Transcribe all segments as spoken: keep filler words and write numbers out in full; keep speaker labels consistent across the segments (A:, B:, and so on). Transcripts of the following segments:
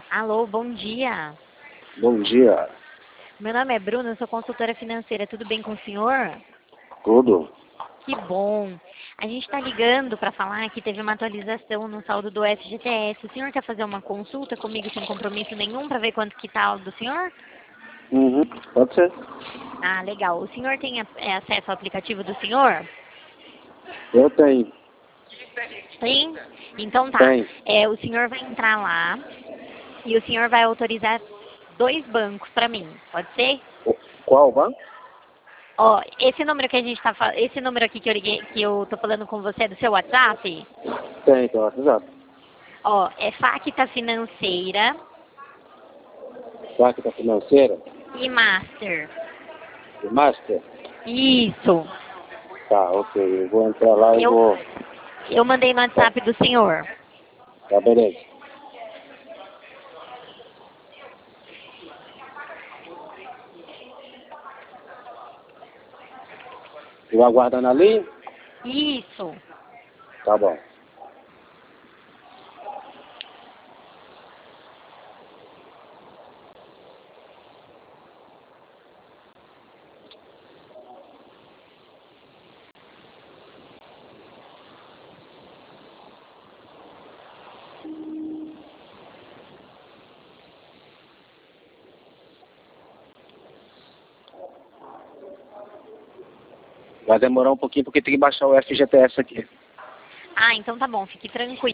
A: Alô, bom dia.
B: Bom dia.
A: Meu nome é Bruna, eu sou consultora financeira. Tudo bem com o senhor?
B: Tudo?
A: Que bom. A gente está ligando para falar que teve uma atualização no saldo do F G T S. O senhor quer fazer uma consulta comigo sem compromisso nenhum para ver quanto que tá o do senhor?
B: Uhum. Pode ser.
A: Ah, legal. O senhor tem é, acesso ao aplicativo do senhor?
B: Eu tenho.
A: Tem? Então tá.
B: Tem.
A: É, o senhor vai entrar lá e o senhor vai autorizar dois bancos para mim. Pode ser?
B: Qual banco?
A: Ó, esse número que a gente tá falando, esse número aqui que eu liguei, que eu tô falando com você é do seu WhatsApp?
B: Tem, tô avisado.
A: Ó, é Facta Financeira
B: Máquina financeira?
A: e Master.
B: Master?
A: Isso.
B: Tá, ok. Eu vou entrar lá e
A: Eu,
B: vou...
A: eu mandei no
B: Tá,
A: WhatsApp do senhor.
B: tá beleza. Eu aguardando ali?
A: Isso.
B: Tá bom. Vai demorar um pouquinho porque tem que baixar o F G T S aqui.
A: Ah, então tá bom, fique tranquilo.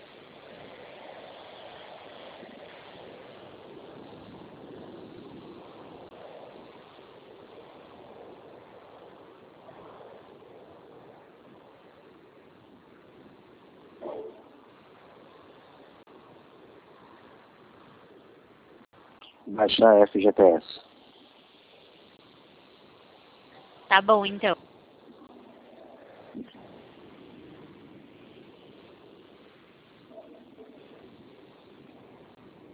B: Baixar F G T S.
A: Tá bom, então.